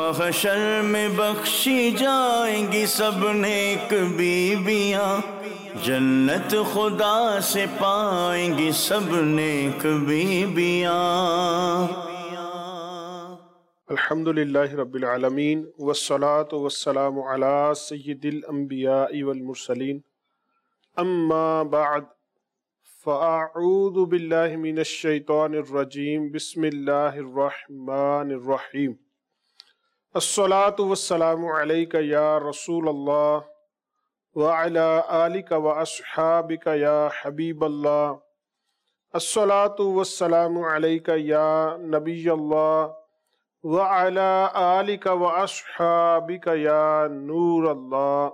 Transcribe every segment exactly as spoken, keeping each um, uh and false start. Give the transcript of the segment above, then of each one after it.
محشر میں بخشی جائیں گی سب نیک بیویاں، جنت خدا سے پائیں گی سب نیک بیویاں۔ الحمدللہ رب العالمین والصلاة والسلام علی سید الانبیاء والمرسلین، اما بعد فاعوذ باللہ من الشیطان الرجیم، بسم اللہ الرحمن الرحیم۔ الصلاة والسلام علیک یا رسول اللہ وعلی آلک واصحابک یا حبیب اللہ۔ الصلاة والسلام علیک یا نبی اللہ وعلی آلک واصحابک یا نور اللہ۔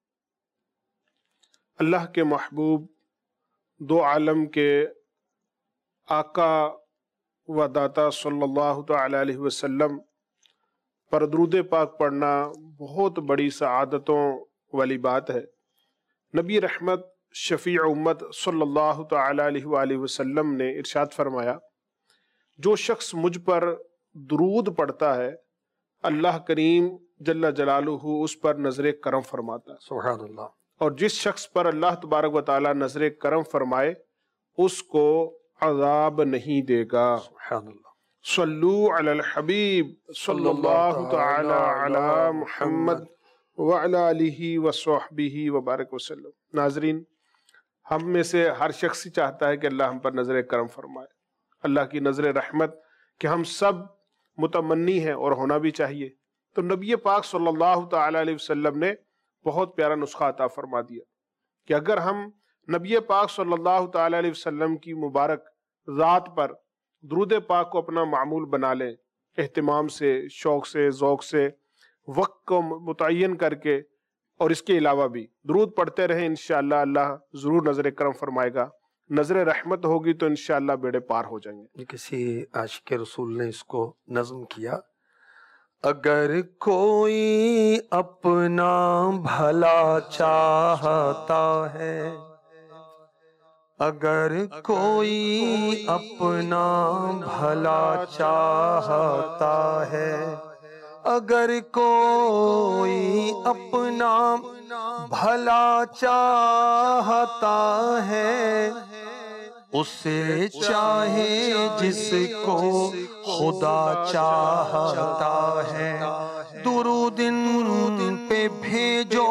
اللہ کے محبوب، دو عالم کے آقا و داتا صلی اللہ تعالی علیہ وسلم پر درود پاک پڑھنا بہت بڑی سعادتوں والی بات ہے۔ نبی رحمت شفیع امت صلی اللہ تعالی علیہ وآلہ وسلم نے ارشاد فرمایا، جو شخص مجھ پر درود پڑھتا ہے اللہ کریم جل جلالہ اس پر نظر کرم فرماتا ہے، سبحان اللہ۔ اور جس شخص پر اللہ تبارک و تعالی نظر کرم فرمائے اس کو عذاب نہیں دے گا۔ سبحان اللہ۔ صلو علی الحبیب صلی اللہ تعالی علی محمد وعلی آلہ وصحبہ وبارک وسلم۔ ناظرین، ہم میں سے ہر شخص چاہتا ہے کہ اللہ ہم پر نظر کرم فرمائے، اللہ کی نظر رحمت کہ ہم سب متمنی ہیں اور ہونا بھی چاہیے۔ تو نبی پاک صلی اللہ تعالی علیہ وسلم نے بہت پیارا نسخہ عطا فرما دیا کہ اگر ہم نبی پاک صلی اللہ تعالی علیہ وسلم کی مبارک ذات پر درود پاک کو اپنا معمول بنا لیں، اہتمام سے، شوق سے، ذوق سے، وقت کو متعین کر کے، اور اس کے علاوہ بھی درود پڑھتے رہیں، انشاءاللہ اللہ ضرور نظر کرم فرمائے گا، نظر رحمت ہوگی تو انشاءاللہ بیڑے پار ہو جائیں گے۔ کسی عاشق رسول نے اس کو نظم کیا، اگر کوئی اپنا بھلا چاہتا ہے، اگر کوئی اپنا بھلا چاہتا ہے، اگر کوئی اپنا بھلا چاہتا ہے، اسے چاہے جس کو خدا چاہتا ہے، درود ان پہ بھیجو،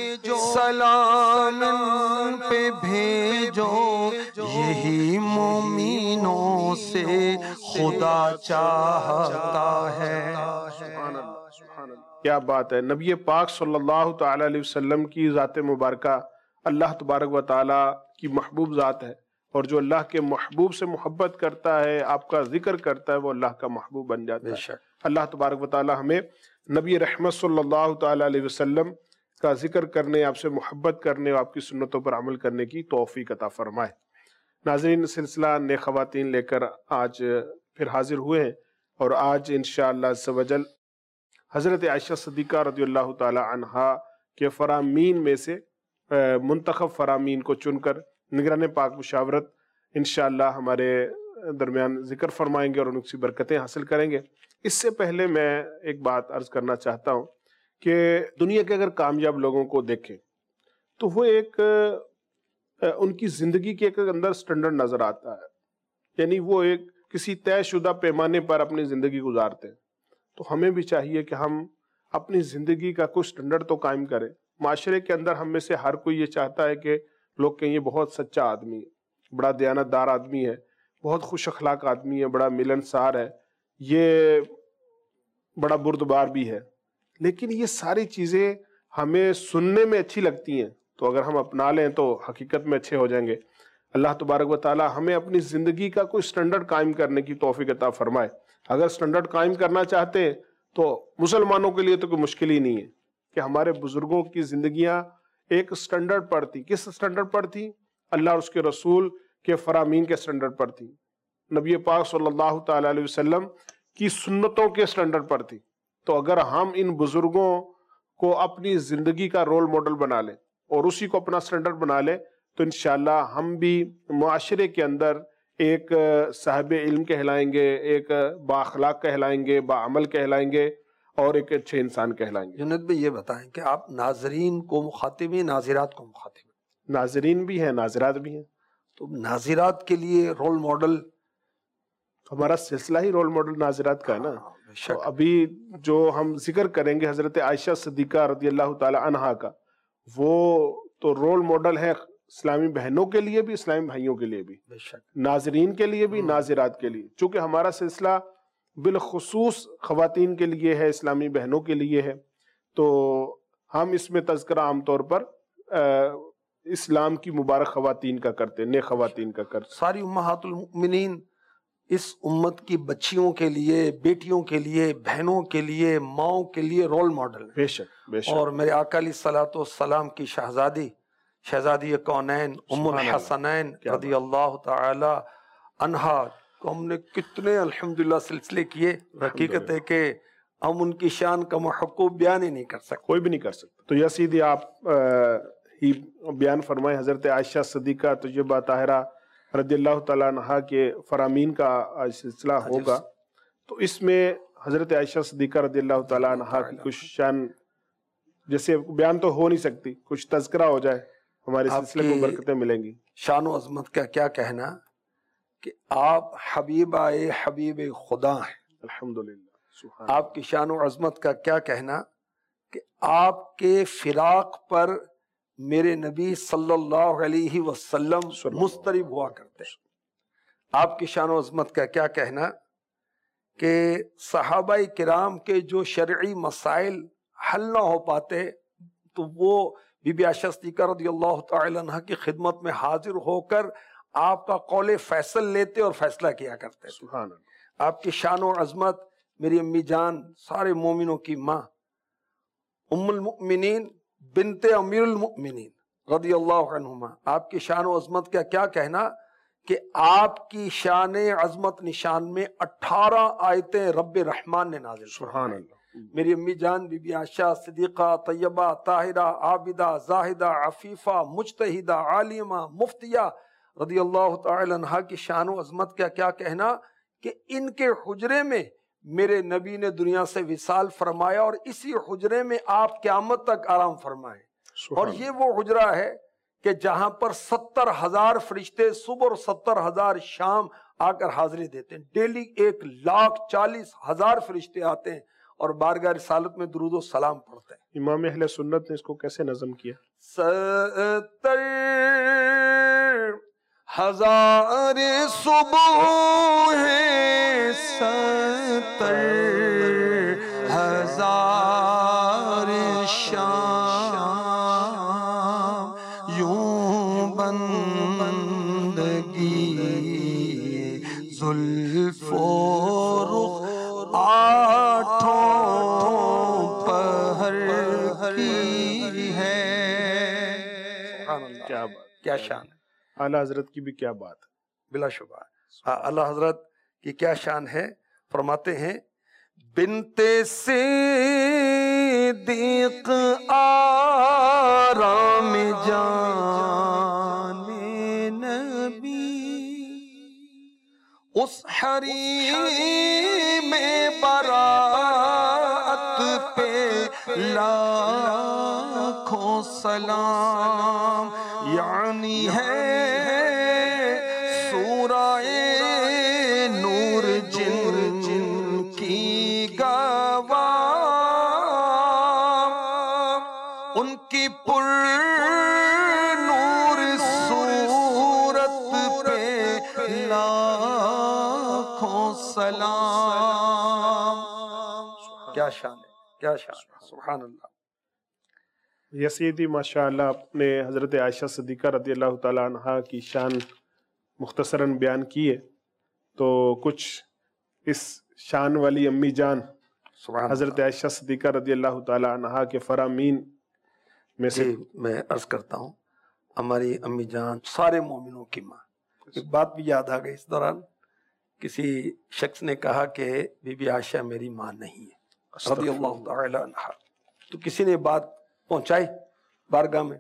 سلام ان پہ بھیجو، یہی مومنوں سے خدا چاہتا ہے۔ سبحان اللہ، سبحان اللہ، کیا بات ہے۔ نبی پاک صلی اللہ تعالی علیہ وسلم کی ذات مبارکہ اللہ تبارک و تعالی کی محبوب ذات ہے، اور جو اللہ کے محبوب سے محبت کرتا ہے، آپ کا ذکر کرتا ہے، وہ اللہ کا محبوب بن جاتا ہے۔ اللہ تبارک و تعالی ہمیں نبی رحمت صلی اللہ تعالی علیہ وسلم کا ذکر کرنے، آپ سے محبت کرنے اور آپ کی سنتوں پر عمل کرنے کی توفیق عطا فرمائے۔ ناظرین، سلسلہ نئے خواتین لے کر آج پھر حاضر ہوئے ہیں، اور آج انشاءاللہ عز و جل حضرت عائشہ صدیقہ رضی اللہ تعالی عنہا کے فرامین میں سے منتخب فرامین کو چن کر نگران پاک مشاورت انشاءاللہ ہمارے درمیان ذکر فرمائیں گے اور ان کی برکتیں حاصل کریں گے۔ اس سے پہلے میں ایک بات عرض کرنا چاہتا ہوں کہ دنیا کے اگر کامیاب لوگوں کو دیکھیں تو وہ ایک ان کی زندگی کے ایک اندر سٹینڈرڈ نظر آتا ہے، یعنی وہ ایک کسی طے شدہ پیمانے پر اپنی زندگی گزارتے ہیں۔ تو ہمیں بھی چاہیے کہ ہم اپنی زندگی کا کچھ سٹینڈرڈ تو قائم کریں۔ معاشرے کے اندر ہم میں سے ہر کوئی یہ چاہتا ہے کہ لوگ کہیں یہ بہت سچا آدمی ہے، بڑا دیانت دار آدمی ہے، بہت خوش اخلاق آدمی ہے، بڑا ملنسار ہے، یہ بڑا بردبار بھی ہے۔ لیکن یہ ساری چیزیں ہمیں سننے میں اچھی لگتی ہیں، تو اگر ہم اپنا لیں تو حقیقت میں اچھے ہو جائیں گے۔ اللہ تبارک و تعالی ہمیں اپنی زندگی کا کوئی سٹینڈرڈ قائم کرنے کی توفیق عطا فرمائے۔ اگر سٹینڈرڈ قائم کرنا چاہتے ہیں تو مسلمانوں کے لیے تو کوئی مشکل ہی نہیں ہے کہ ہمارے بزرگوں کی زندگیاں ایک سٹینڈرڈ پر تھی۔ کس سٹینڈرڈ پر تھی؟ اللہ اور اس کے رسول کے فرامین کے سٹینڈرڈ پر تھی، نبی پاک صلی اللہ تعالی علیہ وسلم کی سنتوں کے سٹینڈرڈ پر تھی۔ تو اگر ہم ان بزرگوں کو اپنی زندگی کا رول ماڈل بنا لیں اور اسی کو اپنا سٹینڈرڈ بنا لیں تو انشاءاللہ ہم بھی معاشرے کے اندر ایک صاحب علم کہلائیں گے، ایک با اخلاق کہلائیں گے، با عمل کہلائیں گے، اور ایک اچھے انسان کہلائیں گے۔ جنید بھائی یہ بتائیں کہ آپ ناظرین کو مخاطب ہیں، ناظرات کو مخاطب ہیں؟ ناظرین بھی ہیں، ناظرات بھی ہیں۔ تو ناظرات کے لیے رول ماڈل ہمارا سلسلہ ہی رول ماڈل ناظرات کا ہے نا۔ تو ابھی جو ہم ذکر کریں گے حضرت عائشہ صدیقہ رضی اللہ تعالی عنہا کا، وہ تو رول ماڈل ہے اسلامی بہنوں کے لیے بھی، اسلامی بھائیوں کے لیے بھی، ناظرین کے لیے بھی، ناظرات کے لیے۔ چونکہ ہمارا سلسلہ بالخصوص خواتین کے لیے ہے، اسلامی بہنوں کے لیے ہے، تو ہم اس میں تذکرہ عام طور پر اسلام کی مبارک خواتین کا کرتے ہیں، نیک خواتین کا کرتے ہیں۔ ساری امہات المؤمنین اس امت کی بچیوں کے لیے، بیٹیوں کے لیے، بہنوں کے لیے، ماؤں کے لیے رول ماڈل ہیں۔ بے شک بے شک۔ اور میرے آقا علیہ الصلوۃ والسلام کی شہزادی، شہزادی کونین ام الحسنین رضی اللہ تعالی عنہا کو ہم نے کتنے الحمدللہ سلسلے کیے۔ حقیقت ہے کہ ہم ان کی شان کا محقوب بیان ہی نہیں کر سکتے، کوئی بھی نہیں کر سکتا۔ تو یا سیدھی آپ ہی بیان فرمائیں، حضرت عائشہ صدیقہ طیبہ طاہرہ رضی اللہ تعالیٰ عنہا کے فرامین کا آج سلسلہ ہوگا، تو اس میں حضرت عائشہ صدیقہ رضی اللہ تعالیٰ عنہا کی کچھ شان، جیسے بیان تو ہو نہیں سکتی، کچھ تذکرہ ہو جائے، ہمارے سلسلے کو برکتیں ملیں گی۔ شان و عظمت کا کیا کہنا کہ آپ حبیبہ حبیب خدا ہیں، الحمدللہ۔ آپ کی شان و عظمت کا کیا کہنا کہ آپ کے فراق پر میرے نبی صلی اللہ علیہ وسلم مضطرب ہوا کرتے ہیں۔ آپ کی شان و عظمت کا کیا کہنا کہ صحابہ کرام کے جو شرعی مسائل حل نہ ہو پاتے تو وہ بی بی عائشہ صدیقہ رضی اللہ تعالی عنہ کی خدمت میں حاضر ہو کر آپ کا قول فیصل لیتے اور فیصلہ کیا کرتے۔ سبحان اللہ۔ آپ کی شان و عظمت، میری امی جان، سارے مومنوں کی ماں، ام المؤمنین بنت امیر المؤمنین رضی اللہ عنہما، آپ کی شان و عظمت کا کیا کہنا کہ آپ کی شان عظمت نشان میں اٹھارہ آیتیں رب رحمان نے نازل فرمائیں۔ سبحان اللہ۔ میری امی جان بی بی عائشہ صدیقہ طیبہ طاہرہ عابدہ زاہدہ عفیفہ مجتہدہ عالمہ مفتیہ رضی اللہ تعالی عنہ کی شان و عظمت کا کیا کہنا کہ ان کے حجرے میں میرے نبی نے دنیا سے وصال فرمایا اور اسی حجرے میں آپ قیامت تک آرام فرمائے۔ اور یہ وہ حجرہ ہے کہ جہاں پر ستر ہزار فرشتے صبح اور ستر ہزار شام آ کر حاضری دیتے ہیں۔ ڈیلی ایک لاکھ چالیس ہزار فرشتے آتے ہیں اور بارگاہ رسالت میں درود و سلام پڑھتے ہیں۔ امام اہل سنت نے اس کو کیسے نظم کیا؟ ستر ہزار صبح ہے، ستر ہزار شام، یوں بندگی زلف و رخ آٹھوں پہر کی ہے۔ کیا بات، کیا شان ہے، اعلیٰ حضرت کی بھی کیا بات ہے، بلا شبہ اللہ حضرت کی کیا شان ہے۔ فرماتے ہیں بنت صدیق آرام جان نبی، اس حریم برات پہ لاکھوں سلام، یعنی ہے سورہ نور جن جن کی گواہ، ان کی پر نور صورت پہ لاکھوں سلام۔ کیا شان ہے، کیا شان ہے، سبحان اللہ۔ یسیدی ماشاءاللہ اپنے حضرت عائشہ صدیقہ رضی اللہ تعالیٰ عنہا کی شان مختصراً بیان کی ہے، تو کچھ اس شان والی امی جان حضرت عائشہ صدیقہ رضی اللہ تعالیٰ عنہا کے فرامین میں سے میں عرض کرتا ہوں، ہماری امی جان سارے مومنوں کی ماں۔ ایک بات بھی یاد آ گئی اس دوران، کسی شخص نے کہا کہ بی بی عائشہ میری ماں نہیں ہے رضی اللہ تعالی عنہا، تو کسی نے بات پہنچائی بارگاہ میں،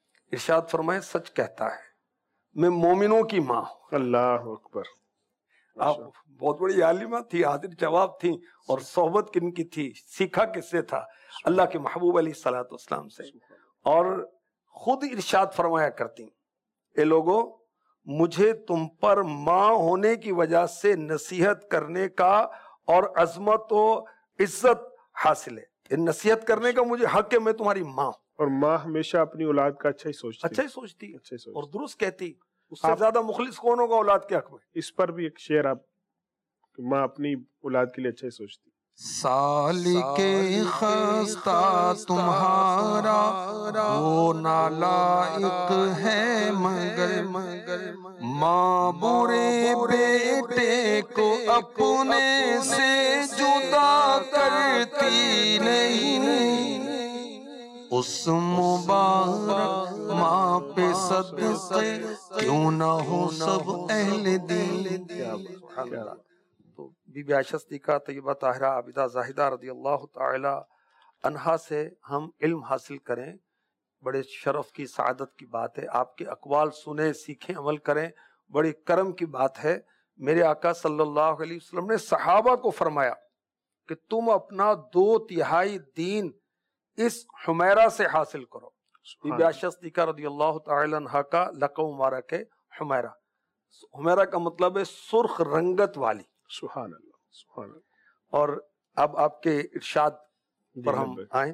ارشاد فرمائے سچ کہتا ہے میں مومنوں کی ماں ہوں۔ اللہ اکبر۔ آپ بہت بڑی عالمہ تھی، حاضر جواب تھی، اور صحبت کن کی تھی، سیکھا کس سے تھا؟ اللہ کے محبوب علیہ الصلوۃ والسلام سے. اور خود ارشاد فرمایا کرتی، اے لوگو مجھے تم پر ماں ہونے کی وجہ سے نصیحت کرنے کا اور عظمت و عزت حاصل ہے. نصیحت کرنے کا مجھے حق ہے، میں تمہاری ماں. اور ماں ہمیشہ اپنی اولاد کا اچھا ہی سوچتی اچھا ہی سوچتی اچھا ہی سوچتی اور درست کہتی. اس سے زیادہ مخلص کون ہوگا اولاد کے حق میں؟ اس پر بھی ایک شعر آپ، ماں اپنی اولاد کے لیے اچھا ہی سوچتی. سالک خستہ تمہارا وہ نالائق ہے مگر ماں برے بیٹے کو اپنے سے جدا کرتی نہیں. اس مبارک ماں پہ صدقے کیوں نہ ہو سب اہل دین. تو بی بی عائشہ صدیقہ طیبہ طاہرہ عابدہ زاہدہ رضی اللہ تعالی عنہا سے ہم علم حاصل کریں، بڑے شرف کی سعادت کی بات ہے. آپ کے اقوال سنیں، سیکھیں، عمل کریں، بڑی کرم کی بات ہے. میرے آقا صلی اللہ علیہ وسلم نے صحابہ کو فرمایا کہ تم اپنا دو تہائی دین اس حمیرہ سے حاصل کرو. بی بی عائشہ صدیقہ رضی اللہ تعالی عنہا کا لقب مبارک ہے حمیرہ. حمیرہ کا مطلب ہے سرخ رنگت والی. سبحان اللہ سبحان اللہ. اور اب آپ کے ارشاد پر ہم آئیں.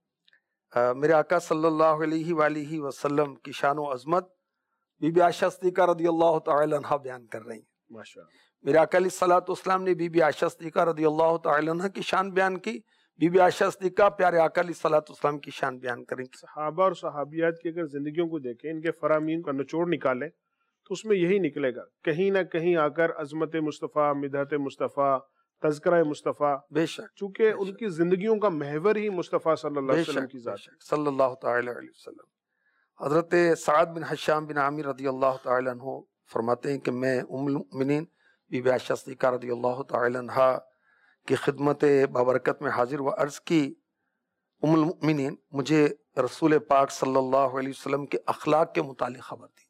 میرے آقا صلی اللہ علیہ وآلہ وسلم کی شان و عظمت بی بی عائشہ صدیقہ رضی اللہ تعالی عنہا بیان کر رہی ہیں. ماشاءاللہ. میرے آقا علیہ الصلوۃ والسلام نے بی بی عائشہ صدیقہ رضی اللہ تعالی عنہا کی شان بیان کی. بی بی عائشہ صدیقہ پیارے آقا علیہ الصلوۃ والسلام کی شان بیان کریں. صحابہ اور صحابیات کی اگر زندگیوں کو دیکھیں، ان کے فرامین کا نچوڑ نکالیں تو اس میں یہی نکلے گا، کہیں نہ کہیں آ کر عظمت مصطفیٰ، مدحت مصطفیٰ، تذکرہ مصطفیٰ. بے شک چونکہ ان کی زندگیوں کا محور ہی مصطفیٰ صلی اللہ علیہ وسلم کی ذات ہے. صلی اللہ تعالی علیہ وسلم. حضرت سعد بن حشام بن عامر رضی اللہ تعالی عنہ فرماتے ہیں کہ میں ام المؤمنین بی بی عائشہ صدیقہ رضی اللہ تعالی عنہ کی خدمت بابرکت میں حاضر و عرض کی، ام المؤمنین مجھے رسول پاک صلی اللہ علیہ وسلم کے اخلاق کے متعلق خبر دیجیے.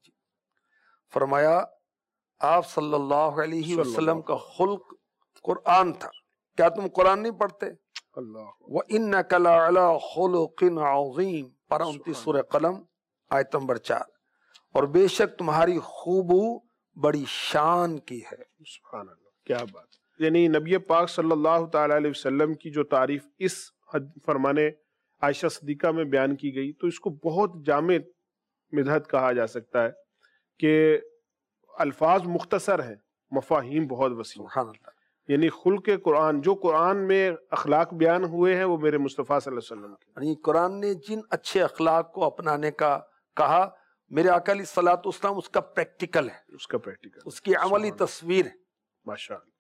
فرمایا آپ صلی اللہ علیہ وسلم کا خلق قرآن تھا. کیا تم قرآن نہیں پڑھتے؟ اللہ. وَإِنَّكَ لَعَلَىٰ خُلُقٍ عَظِيمٍ پارہ انتیس سورہ قلم آیت نمبر چار. اور بے شک تمہاری خوبو بڑی شان کی ہے. سبحان اللہ. کیا بات. یعنی نبی پاک صلی اللہ تعالی علیہ وسلم کی جو تعریف اس فرمانے عائشہ صدیقہ میں بیان کی گئی تو اس کو بہت جامع مدحت کہا جا سکتا ہے کہ الفاظ مختصر ہیں، مفاہیم بہت وسیع. سبحان اللہ. یعنی خلق قرآن، جو قرآن میں اخلاق بیان ہوئے ہیں وہ میرے مصطفیٰ صلی اللہ علیہ وسلم کے. یعنی قرآن نے جن اچھے اخلاق کو اپنانے کا کہا، میرے آقا علیہ الصلوۃ والسلام اس کا پریکٹیکل ہے، اس کا پریکٹیکل، اس کی عملی تصویر ہے. ماشاءاللہ.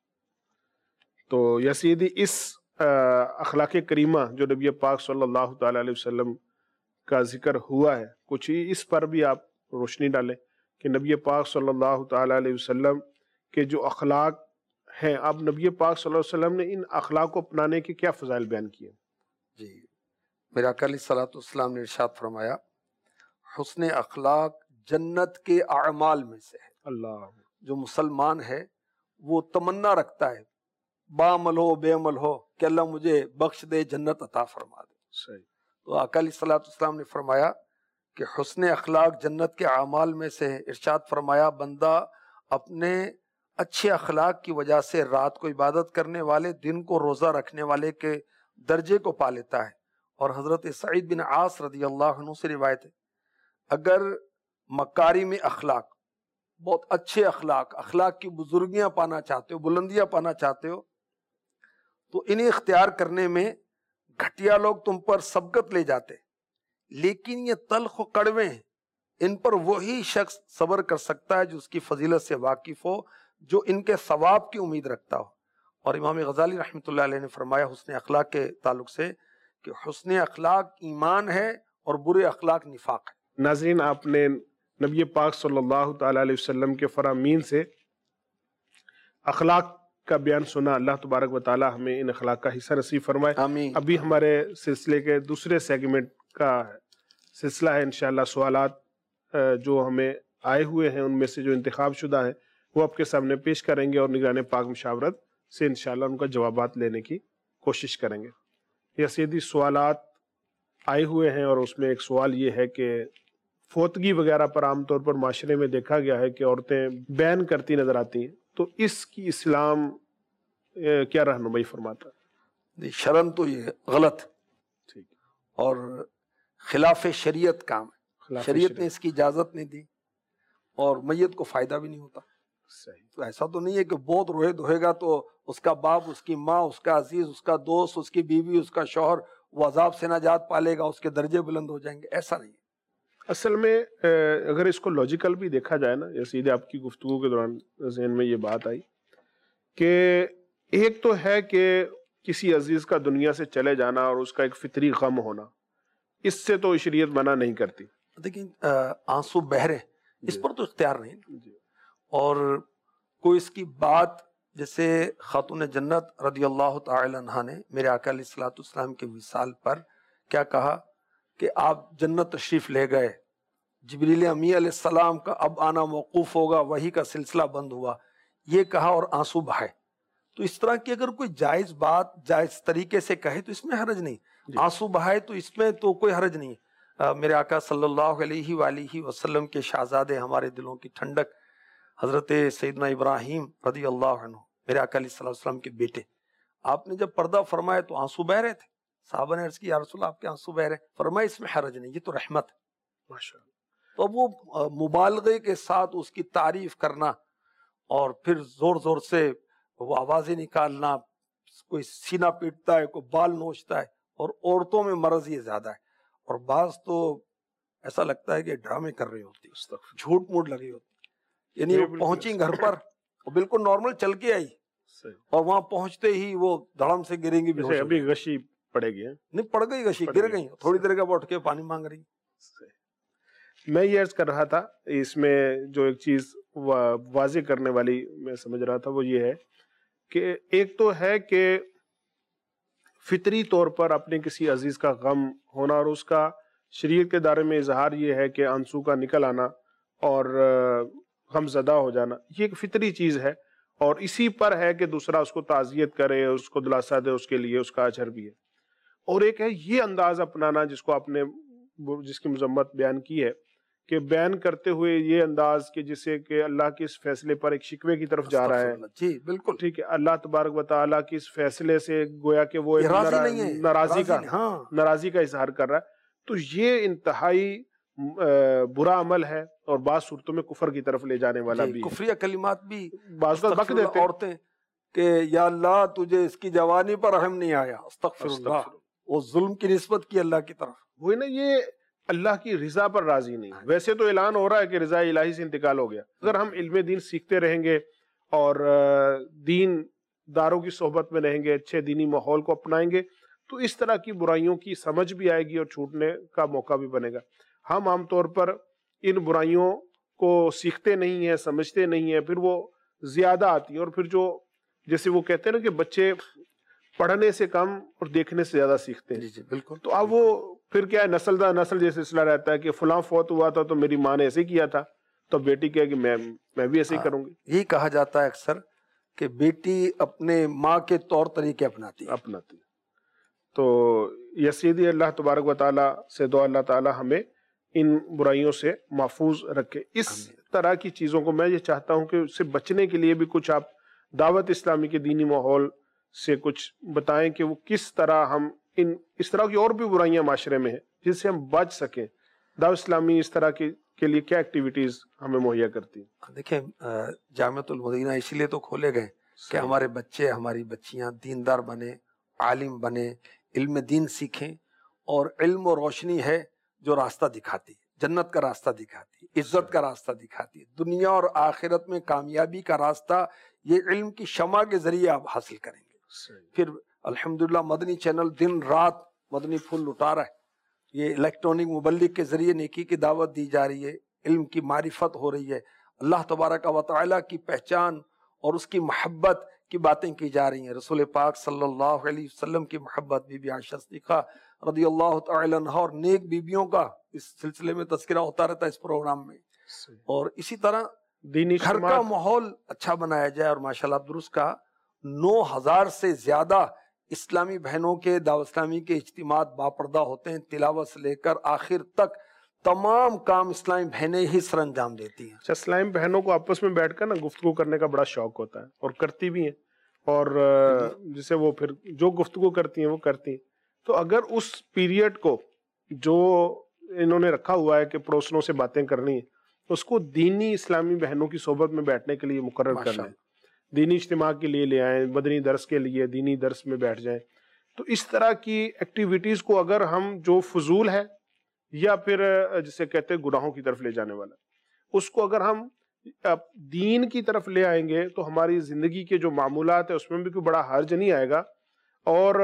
تو یا سیدی اس اخلاق کریمہ جو نبی پاک صلی اللہ تعالی علیہ وسلم کا ذکر ہوا ہے، کچھ ہی اس پر بھی آپ روشنی ڈالیں کہ نبی پاک صلی اللہ تعالی علیہ وسلم کے جو اخلاق ہیں، اب نبی پاک صلی اللہ علیہ وسلم نے ان اخلاق کو اپنانے کے کیا فضائل بیان کیے؟ جی میرے آقا علیہ الصلوۃ والسلام نے ارشاد فرمایا، حسن اخلاق جنت کے اعمال میں سے ہے. اللہ. جو مسلمان ہے وہ تمنا رکھتا ہے، بعمل ہو بے عمل ہو، کہ اللہ مجھے بخش دے، جنت عطا فرما دے. صحیح. تو آقا علیہ الصلوۃ والسلام نے فرمایا کہ حسن اخلاق جنت کے اعمال میں سے ہے. ارشاد فرمایا، بندہ اپنے اچھے اخلاق کی وجہ سے رات کو عبادت کرنے والے، دن کو روزہ رکھنے والے کے درجے کو پا لیتا ہے. اور حضرت سعید بن عاص رضی اللہ عنہ سے روایت ہے، اگر مکارم اخلاق، بہت اچھے اخلاق، اخلاق کی بزرگیاں پانا چاہتے ہو، بلندیاں پانا چاہتے ہو، تو انہیں اختیار کرنے میں گھٹیا لوگ تم پر سبقت لے جاتے، لیکن یہ تلخ و کڑوے ہیں. ان پر وہی شخص صبر کر سکتا ہے جو اس کی فضیلت سے واقف ہو، جو ان کے ثواب کی امید رکھتا ہو. اور امام غزالی رحمۃ اللہ علیہ نے فرمایا حسن اخلاق کے تعلق سے کہ حسن اخلاق ایمان ہے اور برے اخلاق نفاق ہے. ناظرین، آپ نے نبی پاک صلی اللہ تعالی علیہ وسلم کے فرامین سے اخلاق کا بیان سنا. اللہ تبارک و تعالی ہمیں ان اخلاق کا حصہ نصیب فرمائے. آمین. ابھی ہمارے سلسلے کے دوسرے سیگمنٹ کا سلسلہ ہے انشاءاللہ سوالات جو ہمیں آئے ہوئے ہیں، ان میں سے جو انتخاب شدہ ہیں وہ آپ کے سامنے پیش کریں گے اور نگران پاک مشاورت سے انشاءاللہ ان کا جوابات لینے کی کوشش کریں گے۔ یہ سیدھی سوالات آئے ہوئے ہیں، اور اس میں ایک سوال یہ ہے کہ فوتگی وغیرہ پر عام طور پر معاشرے میں دیکھا گیا ہے کہ عورتیں بیان کرتی نظر آتی ہیں، تو اس کی اسلام کیا رہنمائی فرماتا ہے؟ شرن تو یہ غلط ٹھیک اور خلاف شریعت کام ہے، شریعت نے اس کی اجازت نہیں دی اور میت کو فائدہ بھی نہیں ہوتا۔ صحیح۔ تو ایسا تو نہیں ہے کہ بہت روئے دھوئے گا تو اس کا باپ، اس کی ماں، اس کا عزیز، اس کا دوست، اس کی بیوی، اس کا شوہر وہ عذاب سے نجات پالے گا، اس کے درجے بلند ہو جائیں گے، ایسا نہیں ہے۔ اصل میں اگر اس کو لاجیکل بھی دیکھا جائے نا، یا سیدھے آپ کی گفتگو کے دوران ذہن میں یہ بات آئی کہ ایک تو ہے کہ کسی عزیز کا دنیا سے چلے جانا اور اس کا ایک فطری غم ہونا، اس سے تو شریعت منع نہیں کرتی، لیکن آنسو بہ رہے اس پر تو اختیار نہیں، جی۔ اور کوئی اس کی بات، جیسے خاتون جنت رضی اللہ تعالی عنہا نے میرے آقا علیہ الصلوۃ والسلام کے وصال پر کیا کہا کہ آپ جنت تشریف لے گئے، جبریل امی علیہ السلام کا اب آنا موقوف ہوگا، وحی کا سلسلہ بند ہوا، یہ کہا اور آنسو بہائے۔ تو اس طرح کی اگر کوئی جائز بات جائز طریقے سے کہے تو اس میں حرج نہیں، آنسو بہائے تو اس میں تو کوئی حرج نہیں۔ میرے آقا صلی اللہ علیہ وآلہ وسلم کے شہزادے، ہمارے دلوں کی ٹھنڈک، حضرت سیدنا ابراہیم رضی اللہ عنہ، میرے آقا علیہ السلام کے بیٹے، آپ نے جب پردہ فرمایا تو آنسو بہ رہے تھے۔ صحابہ نے عرض کی یا رسول اللہ آپ کے آنسو بہ رہے، فرمایا اس میں حرج نہیں، یہ تو رحمت ہے۔ ماشاءاللہ۔ تو اب وہ مبالغے کے ساتھ اس کی تعریف کرنا اور پھر زور زور سے وہ آوازیں نکالنا، کوئی سینہ پیٹتا ہے، کوئی بال نوچتا ہے، اور عورتوں میں مرض یہ زیادہ ہے، اور بعض تو ایسا لگتا ہے کہ ڈرامے کر رہی ہوتی، جھوٹ موٹ لگی ہوتی، یعنی وہ پہنچی گھر پر بالکل نارمل چل کے آئی اور وہاں پہنچتے ہی وہ دھڑم سے گریں گی، ابھی غشی پڑے گی، نہیں پڑ گئی غشی، گر گئی، تھوڑی دیر کے بعد اٹھ کے پانی مانگ رہی۔ میں یہ عرض کر رہا تھا، اس میں جو ایک چیز واضح کرنے والی میں سمجھ رہا تھا وہ یہ ہے کہ ایک تو ہے کہ فطری طور پر اپنے کسی عزیز کا غم ہونا، اور اس کا شریعت کے دائرے میں اظہار یہ ہے کہ آنسو کا نکل آنا اور غم زدہ ہو جانا، یہ ایک فطری چیز ہے، اور اسی پر ہے کہ دوسرا اس کو تعزیت کرے، اس کو دلاسا دے، اس کے لیے اس کا اجر بھی ہے۔ اور ایک ہے یہ انداز اپنانا جس کو آپ نے جس کی مذمت بیان کی ہے، کہ بیان کرتے ہوئے یہ انداز کہ جسے کہ اللہ کے اس فیصلے پر ایک شکوے کی طرف جا رہا ہے، جی بالکل ٹھیک ہے، اللہ تبارک و تعالیٰ کی اس فیصلے سے گویا کہ وہ ناراضی کا ناراضی کا اظہار کر رہا ہے، تو یہ انتہائی برا عمل ہے، اور بعض صورتوں میں کفر کی طرف لے جانے والا بھی ہے۔ کفریہ کلمات بھی بعض بک دیتے عورتیں کہ یا اللہ تجھے اس کی جوانی پر رحم نہیں آیا، استغفر اللہ، وہ ظلم کی نسبت کی اللہ کی طرف، وہی نا، یہ اللہ کی رضا پر راضی نہیں۔ ویسے تو اعلان ہو رہا ہے کہ رضا الہی سے انتقال ہو گیا، اگر ہم علم دین سیکھتے رہیں گے اور دین داروں کی صحبت میں رہیں گے، اچھے دینی ماحول کو اپنائیں گے، تو اس طرح کی برائیوں کی سمجھ بھی آئے گی اور چھوٹنے کا موقع بھی بنے گا۔ ہم عام طور پر ان برائیوں کو سیکھتے نہیں ہیں، سمجھتے نہیں ہیں، پھر وہ زیادہ آتی ہیں، اور پھر جو جیسے وہ کہتے ہیں نا کہ بچے پڑھنے سے کم اور دیکھنے سے زیادہ سیکھتے ہیں، جی جی بالکل، تو اب وہ پھر کیا ہے، نسل در نسل یہ سلسلہ رہتا ہے کہ فلاں فوت ہوا تھا تو میری ماں نے ایسے کیا تھا، تو بیٹی کہے کہ میں میں بھی ایسے ہی کروں گی۔ یہی کہا جاتا ہے اکثر کہ بیٹی اپنے ماں کے طور طریقے اپناتی ہے اپناتی ہے۔ تو یسیدی اللہ تبارک و تعالیٰ سے دعا اللہ تعالیٰ ہمیں ان برائیوں سے محفوظ رکھے۔ اس طرح کی چیزوں کو میں یہ چاہتا ہوں کہ اس سے بچنے کے لیے بھی کچھ آپ دعوت اسلامی کے دینی ماحول سے کچھ بتائیں کہ وہ کس طرح ہم ان اس طرح کی اور بھی برائیاں معاشرے میں ہیں جس سے ہم بچ سکیں۔ دعوت اسلامی اس طرح کی کے لیے کیا ایکٹیویٹیز ہمیں مہیا کرتی ہیں؟ دیکھیں جامعۃ المدینہ اس لیے تو کھولے گئے کہ ہمارے بچے ہماری بچیاں دیندار بنے، عالم بنے، علم دین سیکھیں، اور علم و روشنی ہے جو راستہ دکھاتی ہے، جنت کا راستہ دکھاتی ہے، عزت کا راستہ دکھاتی ہے، دنیا اور آخرت میں کامیابی کا راستہ یہ علم کی شمع کے ذریعے آپ حاصل کریں گے۔ پھر الحمدللہ مدنی چینل دن رات مدنی پھول لٹا رہا ہے، یہ الیکٹرانک مبلغ کے ذریعے نیکی کی دعوت دی جا رہی ہے، علم کی معرفت ہو رہی ہے، اللہ تبارک و تعالیٰ کی پہچان اور اس کی محبت کی باتیں کی جا رہی ہیں، رسول پاک صلی اللہ علیہ وسلم کی محبت، بی بی عائشہ صدیقہ رضی اللہ تعالی عنہ اور نیک بیبیوں کا اس سلسلے میں تذکرہ ہوتا رہتا ہے اس پروگرام میں، اور اسی طرح دینی گھر کا اجتماعات ماحول اچھا بنایا جائے. اور ماشاءاللہ درست کہا، نو ہزار سے زیادہ اسلامی بہنوں کے دعوت اسلامی کے اجتماعات باپردہ ہوتے ہیں، تلاوت سے لے کر آخر تک تمام کام اسلامی بہنیں ہی سر انجام دیتی ہیں. اچھا، اسلام بہنوں کو آپس میں بیٹھ کر نا گفتگو کرنے کا بڑا شوق ہوتا ہے اور کرتی بھی ہیں، اور جسے وہ پھر جو گفتگو کرتی ہیں وہ کرتی ہیں. تو اگر اس پیریڈ کو جو انہوں نے رکھا ہوا ہے کہ پڑوسنوں سے باتیں کرنی ہیں، اس کو دینی اسلامی بہنوں کی صحبت میں بیٹھنے کے لیے مقرر کر لیں، دینی اجتماع کے لیے لے آئیں، مدنی درس کے لیے دینی درس میں بیٹھ جائیں. تو اس طرح کی ایکٹیویٹیز کو اگر ہم جو فضول ہے یا پھر جسے کہتے ہیں گناہوں کی طرف لے جانے والا، اس کو اگر ہم دین کی طرف لے آئیں گے تو ہماری زندگی کے جو معمولات ہیں اس میں بھی کوئی بڑا حرج نہیں آئے گا، اور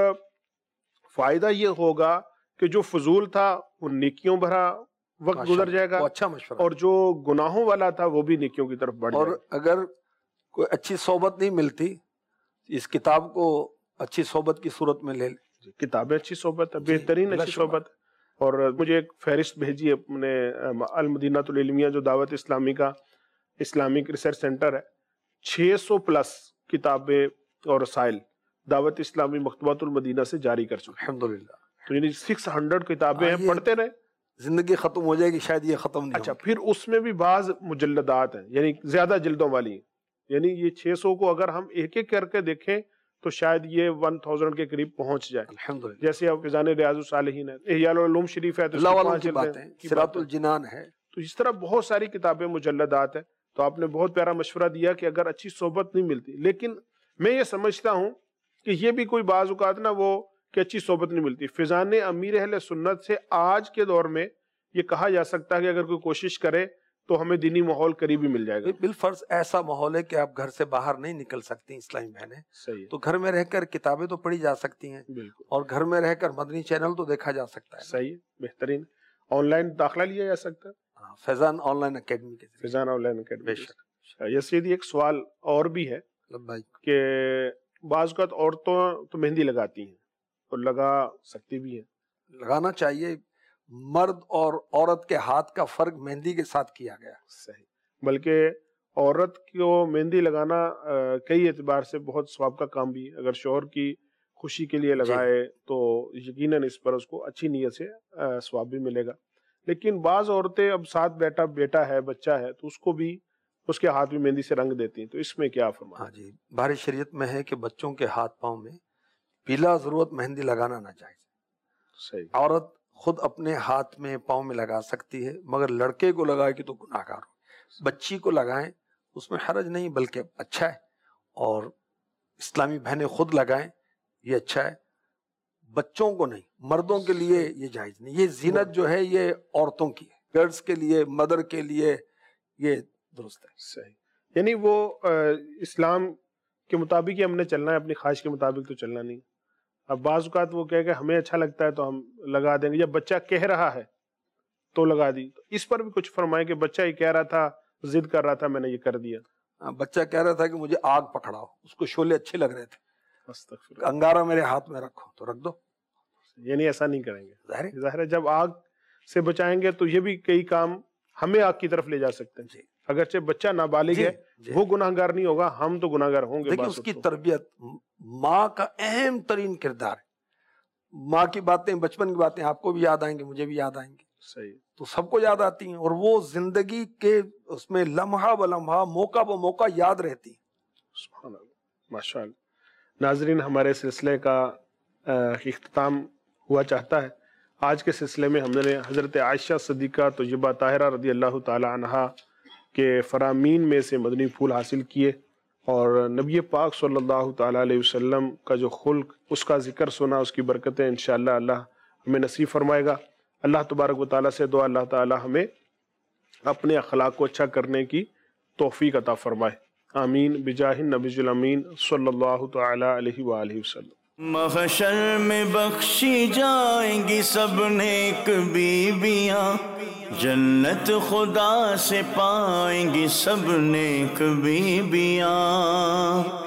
فائدہ یہ ہوگا کہ جو فضول تھا وہ نیکیوں بھرا وقت گزر جائے گا، اچھا مشورہ، اور جو گناہوں والا تھا وہ بھی نیکیوں کی طرف بڑھ جائے گا. اور اگر کوئی اچھی صحبت نہیں ملتی، اس کتاب کو اچھی صحبت کی صورت میں لے لیں. کتابیں اچھی صحبت ہے، بہترین اچھی صحبت ہے. اور مجھے ایک فہرست بھیجی اپنے المدینہ العلمیہ جو دعوت اسلامی کا اسلامک ریسرچ سینٹر ہے، چھ سو پلس کتابیں اور رسائل دعوت اسلامی مکتبۃ المدینہ سے جاری کر چکے. الحمدللہ. تو یعنی سکس ہنڈریڈ کتابیں ہیں، پڑھتے رہے. زندگی ختم ہو جائے گی شاید یہ ختم نہیں. اچھا، پھر اس میں بھی بعض مجلدات ہیں، یعنی زیادہ جلدوں والی ہیں. یعنی یہ چھ سو کو اگر ہم ایک ایک کر کے دیکھیں تو شاید یہ ون تھاؤزینڈ کے قریب پہنچ جائے. الحمدللہ. جیسے اب فیضان ریاض الصالحین ہے، احیاء العلوم شریف ہے، تو اللہ والوں کی باتیں، صراط الجنان ہے. تو اس طرح بہت ساری کتابیں مجلدات ہیں. تو آپ نے بہت پیارا مشورہ دیا کہ اگر اچھی صحبت نہیں ملتی، لیکن میں یہ سمجھتا ہوں کہ یہ بھی کوئی بعض اوقات نا وہ کہ اچھی صحبت نہیں ملتی. فیضان امیر اہل سنت سے آج کے دور میں یہ کہا جا سکتا ہے کہ اگر کوئی کوشش کرے تو ہمیں دینی ماحول قریبی مل جائے گا. بالفرض ایسا ماحول ہے کہ آپ گھر سے باہر نہیں نکل سکتی اسلامی بہنیں، صحیح، تو گھر میں رہ کر کتابیں تو پڑھی جا سکتی ہیں، بالکل، اور گھر میں رہ کر مدنی چینل تو دیکھا جا سکتا ہے. صحیح، بہترین. آن لائن داخلہ لیا جا سکتا ہے فیضان آن لائن اکیڈمی کے ذریعے. Faizan online academy. بے شک. یہ سیدھی ایک سوال اور بھی ہے کہ بعض اوقات عورتوں تو مہندی لگاتی ہیں اور لگا سکتی بھی ہیں. لگانا چاہیے. مرد اور عورت کے ہاتھ کا فرق مہندی کے ساتھ کیا گیا. صحیح. بلکہ عورت کو مہندی لگانا کئی اعتبار سے بہت ثواب کا کام بھی ہے. اگر شوہر کی خوشی کے لیے لگائے تو یقیناً اس پر اس کو اچھی نیت سے ثواب بھی ملے گا. لیکن بعض عورتیں اب ساتھ بیٹا بیٹا ہے، بچہ ہے، تو اس کو بھی اس کے ہاتھ بھی مہندی سے رنگ دیتی ہیں. تو اس میں کیا فرمایا؟ ہاں جی، بہر شریعت میں ہے کہ بچوں کے ہاتھ پاؤں میں بلا ضرورت مہندی لگانا نہ جائز. صحیح. عورت خود اپنے ہاتھ میں پاؤں میں لگا سکتی ہے، مگر لڑکے کو لگائے کہ تو گناہ گار ہو. بچی کو لگائیں اس میں حرج نہیں، بلکہ اچھا ہے. اور اسلامی بہنیں خود لگائیں، یہ اچھا ہے. بچوں کو نہیں، مردوں کے لیے یہ جائز نہیں. یہ زینت جو ہے یہ عورتوں کی ہے، گرلز کے لیے، مدر کے لیے یہ درست ہے. صحیح. یعنی وہ اسلام کے مطابق ہی ہم نے چلنا ہے، اپنی خواہش کے مطابق تو چلنا نہیں. اب بعض اوقات وہ کہہ کہ ہمیں اچھا لگتا ہے تو ہم لگا دیں گے، یا بچہ کہہ رہا ہے تو لگا دی. اس پر بھی کچھ فرمائیں کہ بچہ ہی کہہ رہا تھا، ضد کر رہا تھا، میں نے یہ کر دیا. بچہ کہہ رہا تھا کہ مجھے آگ پکڑاؤ، اس کو شعلے اچھے لگ رہے تھے، استغفر. انگارہ میرے ہاتھ میں رکھو تو رکھ دو. یعنی ایسا نہیں کریں گے. ظاہر ظاہر ہے جب آگ سے بچائیں گے تو یہ بھی کئی کام ہمیں آگ کی طرف لے جا سکتے ہیں. جی. اگرچہ بچہ نابالغ ہے، وہ گناہ گار نہیں ہوگا، ہم تو گناہ گار ہوں گے. دیکھیں اس کی تربیت ماں کا اہم ترین کردار ہے. ماں کی باتیں، بچپن کی باتیں آپ کو بھی یاد آئیں گی، مجھے بھی یاد آئیں گی. صحیح. تو سب کو یاد آتی ہیں، اور وہ زندگی کے اس میں لمحہ ب لمحہ، موقع ب موقع یاد رہتی ہیں. سبحان اللہ، ماشاء اللہ. ناظرین، ہمارے سلسلے کا اختتام ہوا چاہتا ہے. آج کے سلسلے میں ہم نے حضرت عائشہ صدیقہ طیبہ طاہرہ رضی اللہ تعالی عنہا کے فرامین میں سے مدنی پھول حاصل کیے، اور نبی پاک صلی اللہ تعالیٰ علیہ وسلم کا جو خلق، اس کا ذکر سنا، اس کی برکتیں انشاءاللہ اللہ ہمیں نصیب فرمائے گا. اللہ تبارک و تعالیٰ سے دعا اللہ تعالیٰ ہمیں اپنے اخلاق کو اچھا کرنے کی توفیق عطا فرمائے. آمین بجاہ النبی الامین صلی اللہ تعالیٰ علیہ وآلہ وسلم. محشر میں بخشی جائیں گی سب نیک بیویاں، جنت خدا سے پائیں گی سب نیک بیویاں.